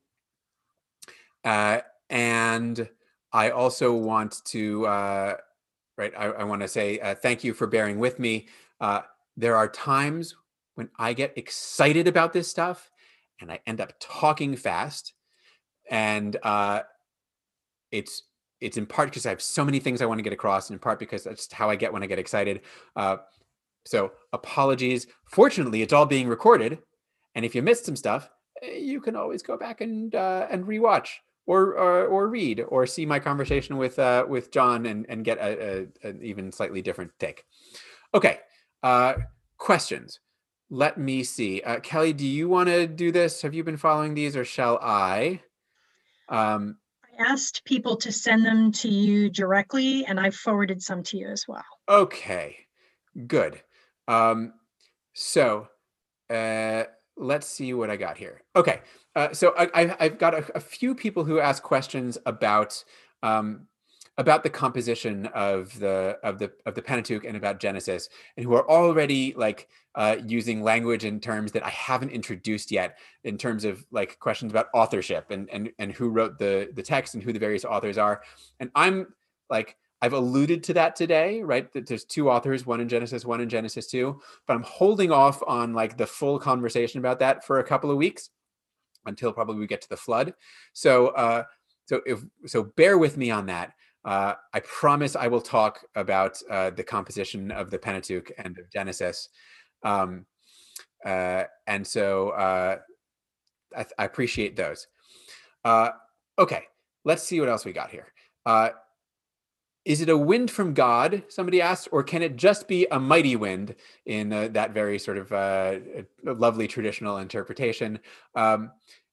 Uh, and I also want to, uh, right, I, I want to say uh, thank you for bearing with me. Uh, there are times when I get excited about this stuff and I end up talking fast. And uh, it's it's in part because I have so many things I want to get across, and in part because that's how I get when I get excited. Uh, so apologies. Fortunately, it's all being recorded. And if you missed some stuff, you can always go back and uh, and rewatch or, or or read or see my conversation with uh, with John and, and get a, a, an even slightly different take. Okay, uh, questions. Let me see. Uh, Kelly, do you want to do this? Have you been following these, or shall I? Um, asked people to send them to you directly, and I forwarded some to you as well. Okay, good. Um, so uh, let's see what I got here. Okay, uh, so I, I, I've got a, a few people who ask questions about um, about the composition of the of the of the Pentateuch and about Genesis, and who are already like uh, using language and terms that I haven't introduced yet, in terms of like questions about authorship and and and who wrote the the text and who the various authors are. And I'm like, I've alluded to that today, right? That there's two authors, one in Genesis, one in Genesis two, but I'm holding off on like the full conversation about that for a couple of weeks until probably we get to the flood. So uh, so if so, bear with me on that. Uh, I promise I will talk about uh, the composition of the Pentateuch and of Genesis. Um, uh, and so uh, I, I appreciate those. Uh, okay, let's see what else we got here. Uh, is it a wind from God, somebody asked, or can it just be a mighty wind in uh, that very sort of uh, lovely traditional interpretation? Um,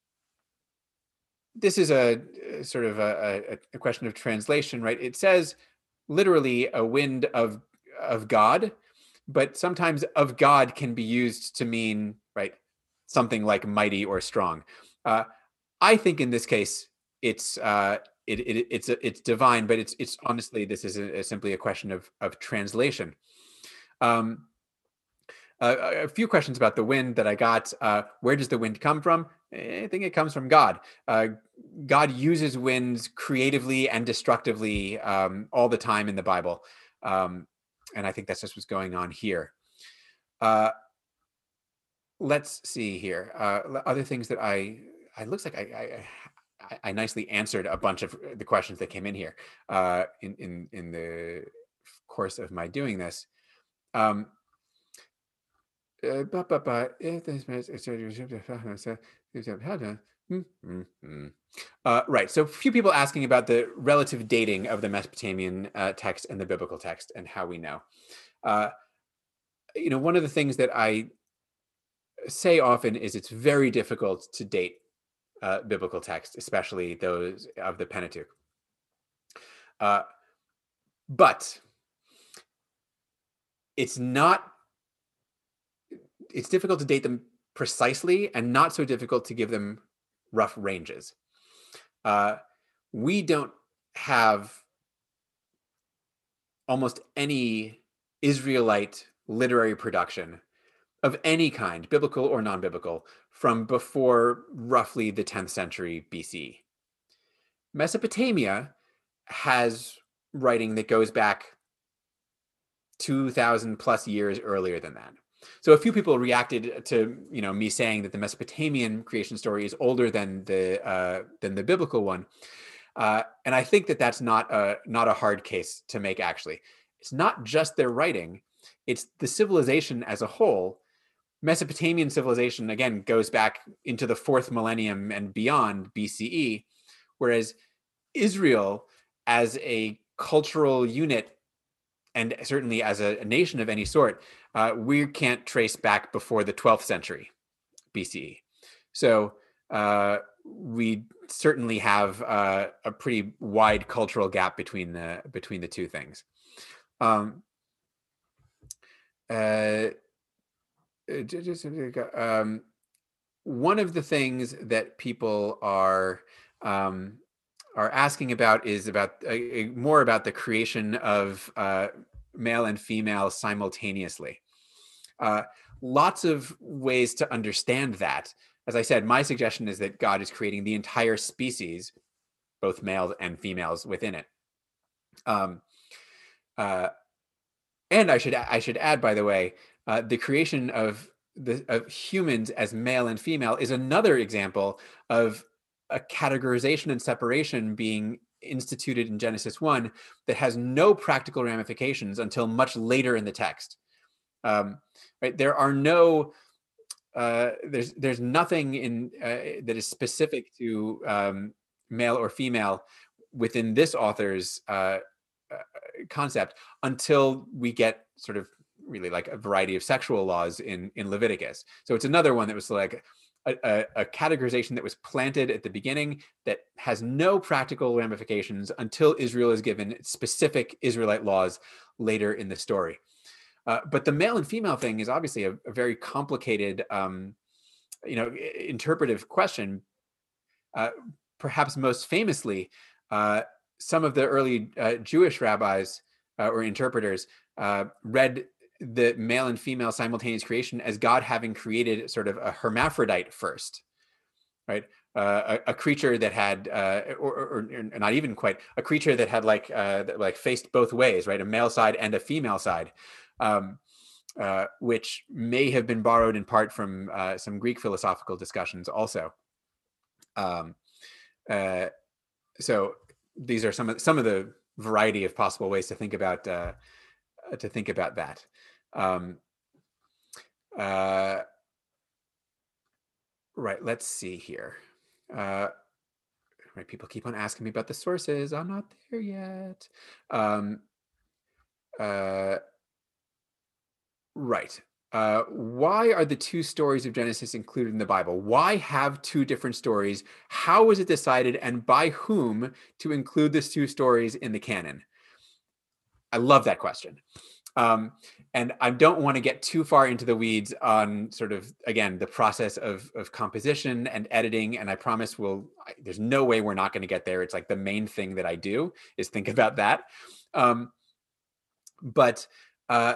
This is a sort of a, a, question of translation, right? It says literally a wind of of God, but sometimes of God can be used to mean, right, something like mighty or strong. Uh, I think in this case, it's uh, it, it it's it's divine, but it's it's honestly this is a, a simply a question of of translation. Um, Uh, a few questions about the wind that I got. Uh, where does the wind come from? I think it comes from God. Uh, God uses winds creatively and destructively um, all the time in the Bible. Um, and I think that's just what's going on here. Uh, let's see here. Uh, other things that I, it looks like I, I, I nicely answered a bunch of the questions that came in here uh, in, in, in the course of my doing this. Um, Uh, but, but, but, if this uh, right. So a few people asking about the relative dating of the Mesopotamian uh, text and the biblical text and how we know. Uh, you know, one of the things that I say often is it's very difficult to date uh, biblical texts, especially those of the Pentateuch. Uh, but it's not, it's difficult to date them precisely and not so difficult to give them rough ranges. Uh, we don't have almost any Israelite literary production of any kind, biblical or non-biblical, from before roughly the tenth century B C. Mesopotamia has writing that goes back two thousand plus years earlier than that. So a few people reacted to, you know, me saying that the Mesopotamian creation story is older than the uh, than the biblical one, uh, and I think that that's not a not a hard case to make. Actually, it's not just their writing; it's the civilization as a whole. Mesopotamian civilization again goes back into the fourth millennium and beyond B C E, whereas Israel, as a cultural unit, and certainly as a, a nation of any sort, uh, we can't trace back before the twelfth century B C E. So uh, we certainly have uh, a pretty wide cultural gap between the between the two things. Um, uh, um, one of the things that people are um, are asking about is about uh, more about the creation of uh, male and female simultaneously. Uh, lots of ways to understand that. As I said, my suggestion is that God is creating the entire species, both males and females within it. Um, uh, and I should I should add, by the way, uh, the creation of the of humans as male and female is another example of a categorization and separation being instituted in Genesis one that has no practical ramifications until much later in the text. Um, right, there are no uh, there's there's nothing in uh, that is specific to um, male or female within this author's uh, uh, concept until we get sort of really like a variety of sexual laws in in Leviticus. So it's another one that was like a, a, a categorization that was planted at the beginning that has no practical ramifications until Israel is given specific Israelite laws later in the story. Uh, but the male and female thing is obviously a, a very complicated, um, you know, interpretive question. Uh, perhaps most famously, uh, some of the early uh, Jewish rabbis uh, or interpreters uh, read the male and female simultaneous creation as God having created sort of a hermaphrodite first, right? Uh, a, a creature that had, uh, or, or, or not even quite, a creature that had like uh, that like faced both ways, right? A male side and a female side, um, uh, which may have been borrowed in part from uh, some Greek philosophical discussions also. Um, uh, so these are some of some of the variety of possible ways to think about uh, to think about that. Um, uh, right. Let's see here. Uh, right. People keep on asking me about the sources. I'm not there yet. Um, uh, right. Uh, why are the two stories of Genesis included in the Bible? Why have two different stories? How was it decided, and by whom to include these two stories in the canon? I love that question. Um, and I don't want to get too far into the weeds on sort of, again, the process of, of composition and editing. And I promise we'll, there's no way we're not going to get there. It's like the main thing that I do is think about that. Um, but, uh,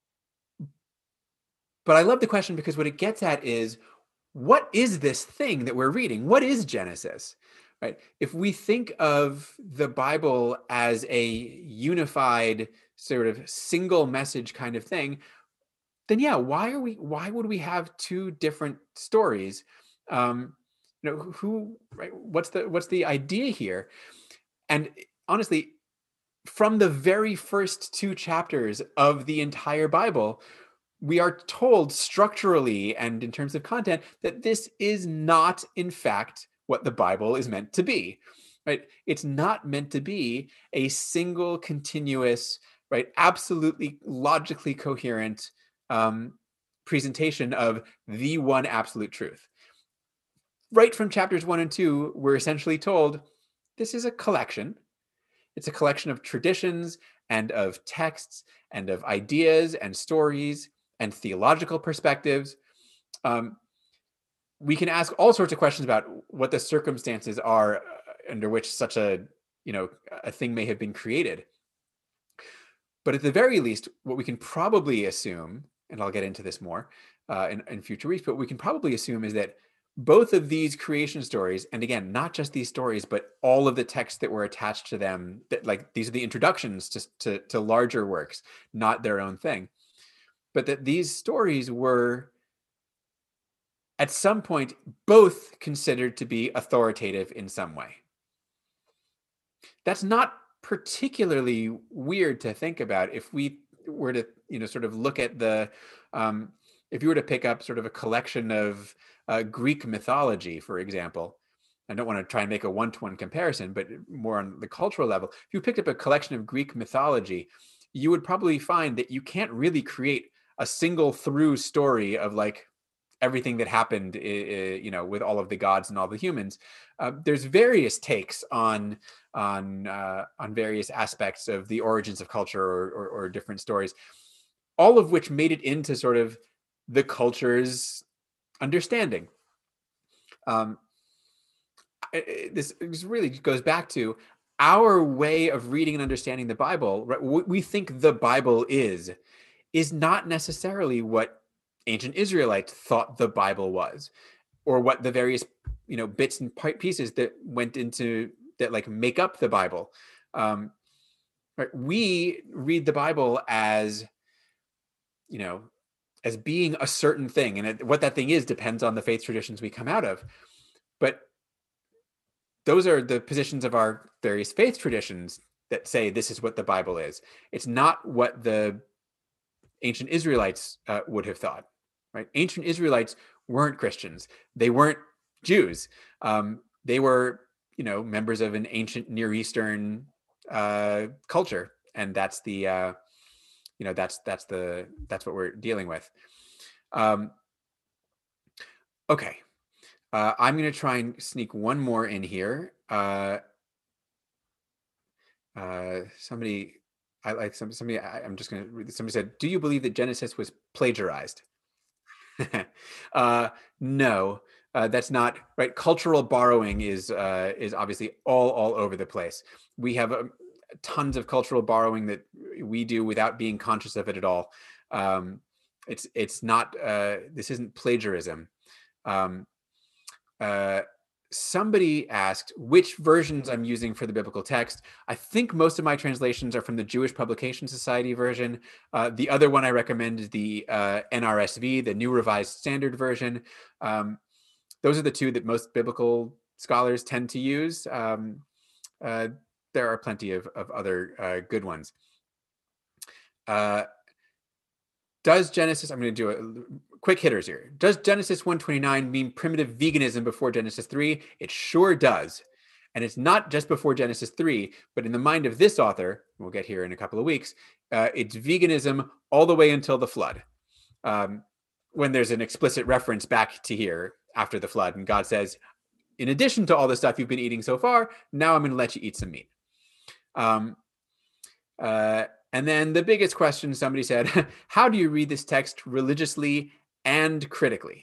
but I love the question because what it gets at is, what is this thing that we're reading? What is Genesis? Right? If we think of the Bible as a unified sort of single message kind of thing, then yeah, why are we? Why would we have two different stories? Um, you know, who? Right? What's the What's the idea here? And honestly, from the very first two chapters of the entire Bible, we are told structurally and in terms of content that this is not, in fact, what the Bible is meant to be, right? It's not meant to be a single continuous, right, absolutely logically coherent um, presentation of the one absolute truth. right from chapters one and two, we're essentially told this is a collection. It's a collection of traditions and of texts and of ideas and stories and theological perspectives. Um, we can ask all sorts of questions about what the circumstances are under which such a, you know, a thing may have been created. But at the very least, what we can probably assume, and I'll get into this more uh, in, in future weeks, but we can probably assume is that both of these creation stories, and again, not just these stories, but all of the texts that were attached to them, that like these are the introductions to, to, to larger works, not their own thing, but that these stories were at some point both considered to be authoritative in some way. That's not particularly weird to think about if we were to, you know, sort of look at the, um, if you were to pick up sort of a collection of uh, Greek mythology, for example. I don't want to try and make a one-to-one comparison, but more on the cultural level. If you picked up a collection of Greek mythology, you would probably find that you can't really create a single through story of like everything that happened, you know, with all of the gods and all the humans. Uh, there's various takes on on uh, on various aspects of the origins of culture or, or, or different stories, all of which made it into sort of the culture's understanding. Um, this, this really goes back to our way of reading and understanding the Bible. Right? What we think the Bible is, is not necessarily what ancient Israelites thought the Bible was, or what the various, you know, bits and pieces that went into that like make up the Bible. Um, right? We read the Bible as, you know, as being a certain thing, and it, what that thing is depends on the faith traditions we come out of. But those are the positions of our various faith traditions that say this is what the Bible is. It's not what the ancient Israelites uh, would have thought. Right? Ancient Israelites weren't Christians. They weren't Jews. Um, they were, you know, members of an ancient Near Eastern uh, culture, and that's the, uh, you know, that's that's the that's what we're dealing with. Um, okay, uh, I'm going to try and sneak one more in here. Uh, uh, somebody, I like some somebody. I, I'm just going to read this. Somebody said, "Do you believe that Genesis was plagiarized?" uh, no, uh, that's not right. Cultural borrowing is uh, is obviously all all over the place. We have um, tons of cultural borrowing that we do without being conscious of it at all. Um, it's it's not. Uh, this isn't plagiarism. Um, uh, somebody asked which versions I'm using for the biblical text. I think most of my translations are from the Jewish Publication Society version. Uh, the other one I recommend is the uh, N R S V, the New Revised Standard Version. Um, those are the two that most biblical scholars tend to use. Um, uh, there are plenty of, of other uh, good ones. Uh, does Genesis, I'm going to do a quick hitters here. Does Genesis one twenty-nine mean primitive veganism before Genesis three? It sure does. And it's not just before Genesis three, but in the mind of this author, we'll get here in a couple of weeks, uh, it's veganism all the way until the flood. Um, when there's an explicit reference back to here after the flood, and God says, in addition to all the stuff you've been eating so far, now I'm going to let you eat some meat. Um, uh, and then the biggest question, somebody said, how do you read this text religiously and critically?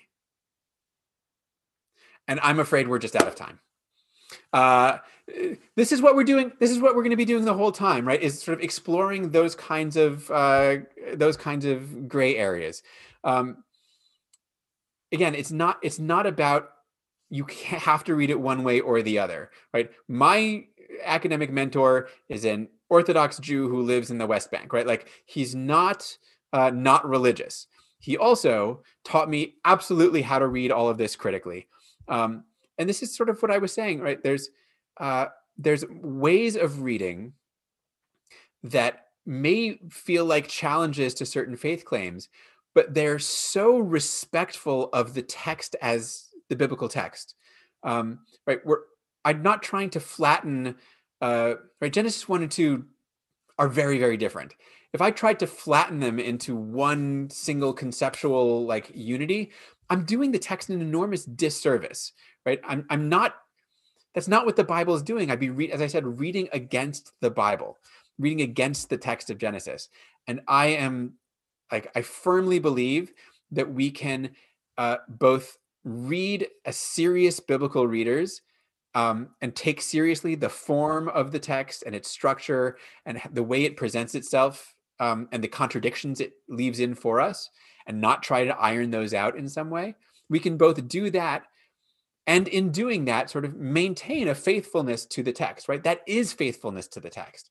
And I'm afraid we're just out of time. Uh, this is what we're doing. This is what we're going to be doing the whole time, right? Is sort of exploring those kinds of uh, those kinds of gray areas. Um, again, it's not it's not about you have to read it one way or the other, right? My academic mentor is an Orthodox Jew who lives in the West Bank, right? Like he's not uh, not religious. He also taught me absolutely how to read all of this critically. Um, and this is sort of what I was saying, right? There's uh, there's ways of reading that may feel like challenges to certain faith claims, but they're so respectful of the text as the biblical text, um, right? We're I'm not trying to flatten, uh, right? Genesis one and two are very, very different. If I tried to flatten them into one single conceptual like unity, I'm doing the text an enormous disservice, right? I'm, I'm not, that's not what the Bible is doing. I'd be, re- as I said, reading against the Bible, reading against the text of Genesis. And I am like, I firmly believe that we can uh, both read as serious biblical readers um, and take seriously the form of the text and its structure and the way it presents itself um, and the contradictions it leaves in for us, and not try to iron those out in some way. We can both do that, and in doing that, sort of maintain a faithfulness to the text, right? That is faithfulness to the text.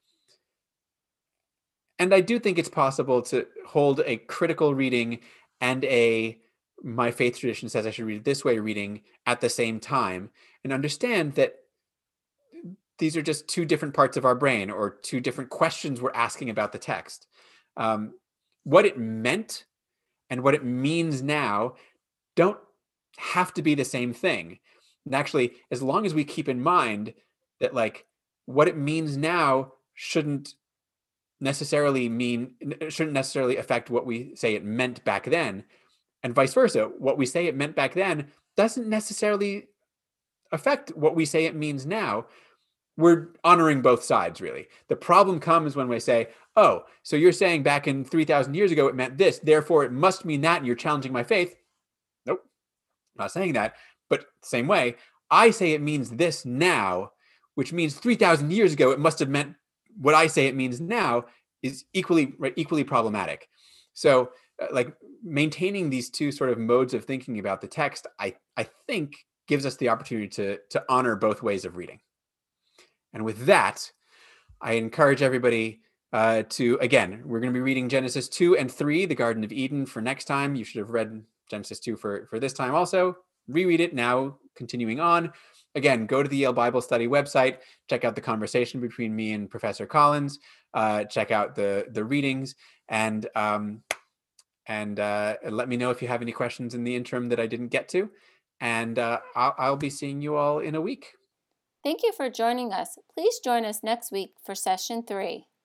And I do think it's possible to hold a critical reading and a my faith tradition says I should read it this way reading at the same time, and understand that these are just two different parts of our brain or two different questions we're asking about the text. Um, what it meant and what it means now don't have to be the same thing. And actually, as long as we keep in mind that like what it means now shouldn't necessarily mean, shouldn't necessarily affect what we say it meant back then, and vice versa. What we say it meant back then doesn't necessarily affect what we say it means now. We're honoring both sides, really. The problem comes when we say, oh, so you're saying back in three thousand years ago it meant this, therefore it must mean that, and you're challenging my faith. Nope, I'm not saying that. But same way, I say it means this now, which means three thousand years ago it must have meant what I say it means now, is equally right, equally problematic. So uh, like maintaining these two sort of modes of thinking about the text, I, I think gives us the opportunity to, to honor both ways of reading. And with that, I encourage everybody uh, to, again, we're going to be reading Genesis two and three, the Garden of Eden, for next time. You should have read Genesis two for, for this time also. Reread it now, continuing on. Again, go to the Yale Bible Study website, check out the conversation between me and Professor Collins, uh, check out the, the readings, and, um, and uh, let me know if you have any questions in the interim that I didn't get to. And uh, I'll, I'll be seeing you all in a week. Thank you for joining us. Please join us next week for session three.